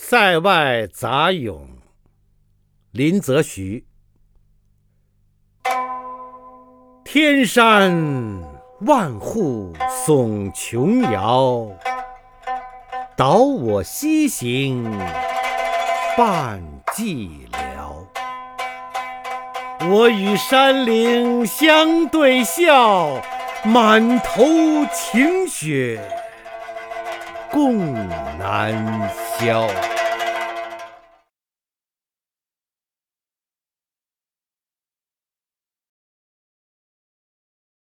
塞外杂咏，林则徐。天山万户耸琼瑶，导我西行半寂寥。我与山岭相对笑，满头晴雪共难消。